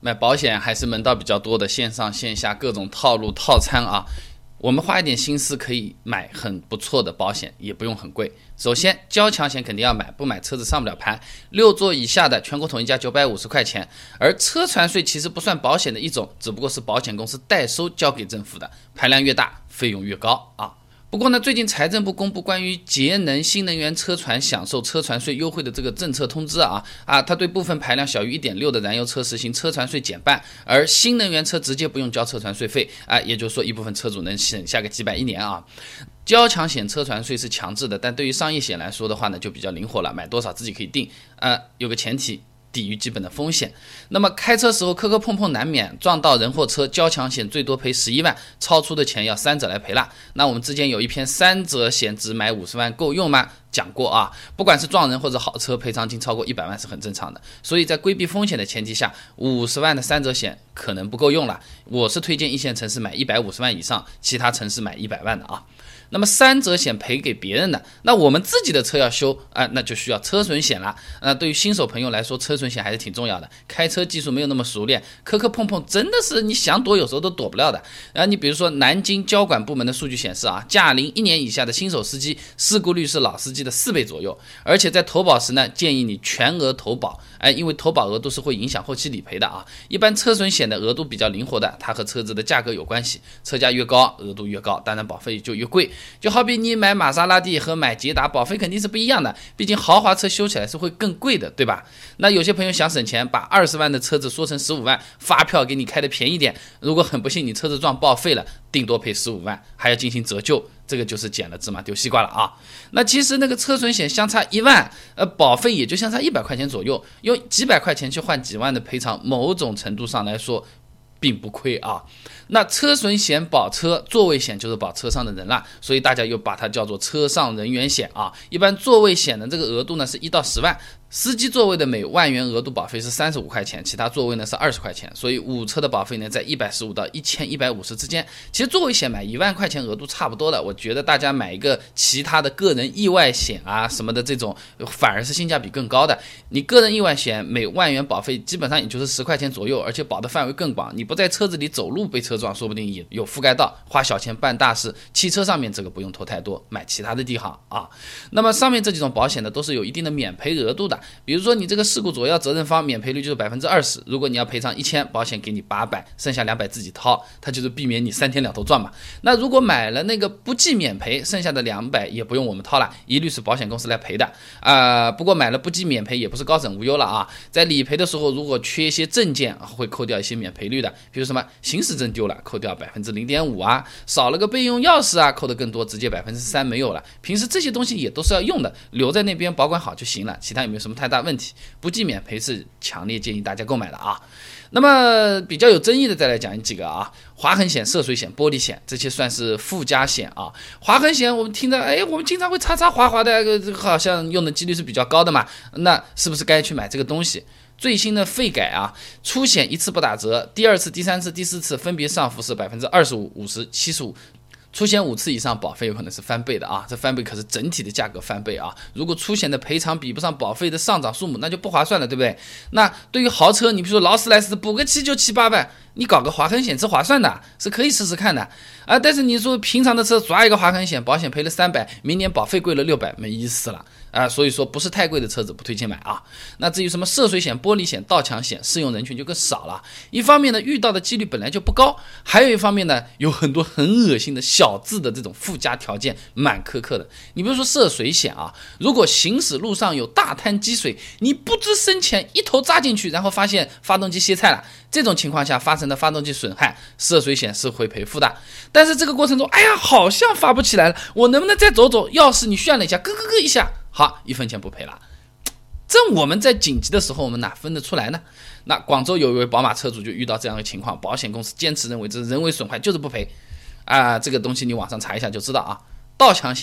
买保险还是门道比较多的，线上线下各种套路套餐啊。我们花一点心思可以买很不错的保险，也不用很贵。首先，交强险肯定要买，不买车子上不了牌。6座以下的全国统一价950块钱，而车船税其实不算保险的一种，只不过是保险公司代收交给政府的，排量越大，费用越高啊。不过呢，最近财政部公布关于节能新能源车船享受车船税优惠的这个政策通知它对部分排量小于 1.6 的燃油车实行车船税减半，而新能源车直接不用交车船税费也就是说一部分车主能省下个几百一年啊。交强险车船税是强制的，但对于商业险来说的话呢，就比较灵活了，买多少自己可以定有个前提，抵御基本的风险。那么开车时候磕磕碰碰难免，撞到人或车，交强险最多赔11万，超出的钱要3者来赔了。那我们之前有一篇3者险只买50万够用吗？讲过不管是撞人或者好车，赔偿金超过100万是很正常的。所以在规避风险的前提下，50万的3者险可能不够用了。我是推荐一线城市买150万以上，其他城市买100万的那么3者险赔给别人的，那我们自己的车要修那就需要车损险了。对于新手朋友来说，车损险还是挺重要的。开车技术没有那么熟练，磕磕碰碰真的是你想躲有时候都躲不了的。你比如说南京交管部门的数据显示驾龄1年以下的新手司机事故率是老司机的4倍左右，而且在投保时呢，建议你全额投保，因为投保额度是会影响后期理赔的一般车损险的额度比较灵活的，它和车子的价格有关系，车价越高额度越高，当然保费就越贵。就好比你买玛莎拉蒂和买捷达保费肯定是不一样的，毕竟豪华车修起来是会更贵的，对吧？那有些朋友想省钱，把20万的车子说成15万，发票给你开的便宜点，如果很不幸你车子撞报废了，顶多赔15万，还要进行折旧，这个就是捡了芝麻丢西瓜了那其实那个车损险相差1万，保费也就相差100块钱左右，用几百块钱去换几万的赔偿，某种程度上来说并不亏那车损险保车，座位险就是保车上的人了，所以大家又把它叫做车上人员险一般座位险的这个额度呢是1到10万，司机座位的每万元额度保费是35块钱，其他座位呢是20块钱，所以5车的保费呢在115到1150之间。其实座位险买1万块钱额度差不多了，我觉得大家买一个其他的个人意外险什么的这种，反而是性价比更高的。你个人意外险每万元保费基本上也就是10块钱左右，而且保的范围更广，你不在车子里走路被车撞，说不定也有覆盖到，花小钱办大事。汽车上面这个不用投太多，买其他的地方那么上面这几种保险呢，都是有一定的免赔额度的。比如说你这个事故主要责任方免赔率就是 20%， 如果你要赔偿1000，保险给你800，剩下200自己掏，它就是避免你3天2头撞嘛。那如果买了那个不计免赔，剩下的200也不用我们掏了，一律是保险公司来赔的不过买了不计免赔也不是高枕无忧了在理赔的时候如果缺一些证件会扣掉一些免赔率的，比如什么行驶证丢了扣掉 0.5%少了个备用钥匙扣得更多，直接 3% 没有了。平时这些东西也都是要用的，留在那边保管好就行了，其他也没有什么太大问题。不计免赔是强烈建议大家购买的那么比较有争议的再来讲几个划痕险、涉水险、玻璃险，这些算是附加险划痕险我们听着我们经常会擦擦划划的，好像用的几率是比较高的嘛，那是不是该去买这个东西？最新的费改出险一次不打折，第2次、第3次、第4次分别上浮是 25%、50%、75%，出险5次以上，保费有可能是翻倍的这翻倍可是整体的价格翻倍如果出险的赔偿比不上保费的上涨数目，那就不划算了，对不对？那对于豪车，你比如说劳斯莱斯补个漆就7-8万，你搞个划痕险是划算的，是可以试试看的但是你说平常的车抓一个划痕险，保险赔了300，明年保费贵了600，没意思了所以说不是太贵的车子不推荐买那至于什么涉水险、玻璃险、盗抢险，适用人群就更少了。一方面呢，遇到的几率本来就不高，还有一方面呢，有很多很恶心的小字的这种附加条件，蛮苛刻的。你比如说涉水险如果行驶路上有大滩积水，你不知深浅一头扎进去，然后发现发动机歇菜了，这种情况下发生的发动机损害，涉水险是会赔付的。但是这个过程中，好像发不起来了，我能不能再走走？钥匙你炫了一下，咯咯咯一下，好，1分钱不赔了。这我们在紧急的时候，我们哪分得出来呢？那广州有一位宝马车主就遇到这样的情况，保险公司坚持认为这是人为损坏，就是不赔这个东西你网上查一下就知道盗抢险，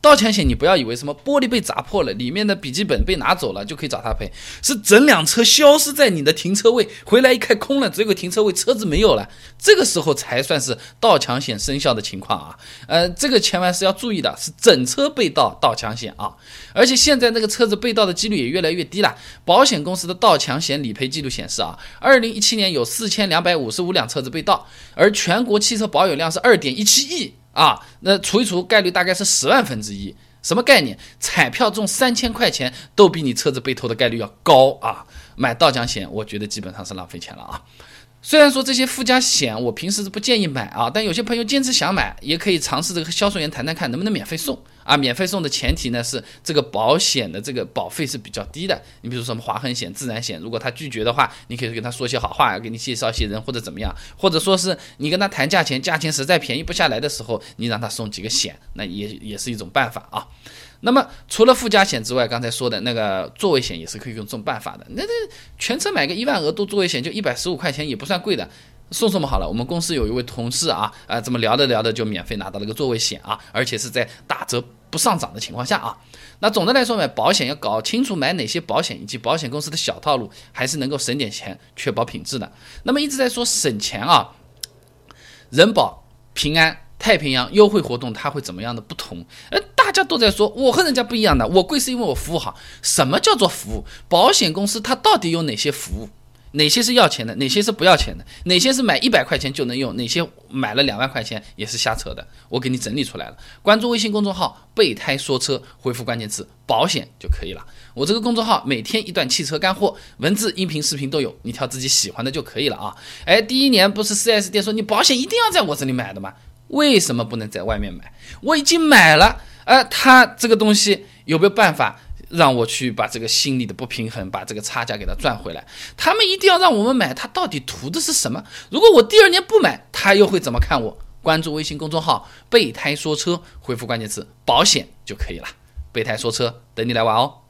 盗抢险你不要以为什么玻璃被砸破了，里面的笔记本被拿走了就可以找他赔，是整辆车消失在你的停车位，回来一看空了，只有个停车位，车子没有了，这个时候才算是盗抢险生效的情况啊。这个千万是要注意的，是整车被盗盗抢险啊。而且现在那个车子被盗的几率也越来越低了。保险公司的盗抢险理赔记录显示啊，2017年有4255辆车子被盗，而全国汽车保有量是2.17亿啊，那除一除概率大概是10万分之一。什么概念？彩票中3000块钱都比你车子被偷的概率要高啊！买盗抢险，我觉得基本上是浪费钱了啊。虽然说这些附加险我平时是不建议买啊，但有些朋友坚持想买，也可以尝试这个销售员谈谈看能不能免费送啊。免费送的前提呢是这个保险的这个保费是比较低的。你比如说什么划痕险、自然险，如果他拒绝的话，你可以跟他说些好话，给你介绍一些人或者怎么样，或者说是你跟他谈价钱，价钱实在便宜不下来的时候，你让他送几个险，那也是一种办法啊。那么除了附加险之外，刚才说的那个座位险也是可以用这种办法的。那全车买个1万额度座位险就115块钱，也不算贵的。送我们好了，我们公司有一位同事这么聊着就免费拿到了个座位险啊，而且是在打折不上涨的情况下啊。那总的来说，买保险要搞清楚买哪些保险以及保险公司的小套路，还是能够省点钱，确保品质的。那么一直在说省钱啊，人保、平安、太平洋优惠活动它会怎么样的不同？大家都在说我和人家不一样的，我贵是因为我服务好。什么叫做服务？保险公司它到底有哪些服务？哪些是要钱的，哪些是不要钱的，哪些是买100块钱就能用，哪些买了2万块钱也是瞎扯的，我给你整理出来了。关注微信公众号备胎说车，回复关键词保险就可以了。我这个公众号每天一段汽车干货，文字、音频、视频都有，你挑自己喜欢的就可以了啊。第一年不是 4S 店说你保险一定要在我这里买的吗？为什么不能在外面买？我已经买了，他这个东西有没有办法让我去把这个心理的不平衡，把这个差价给它赚回来？他们一定要让我们买，他到底图的是什么？如果我第2年不买，他又会怎么看我？关注微信公众号备胎说车，回复关键词保险就可以了。备胎说车，等你来玩哦。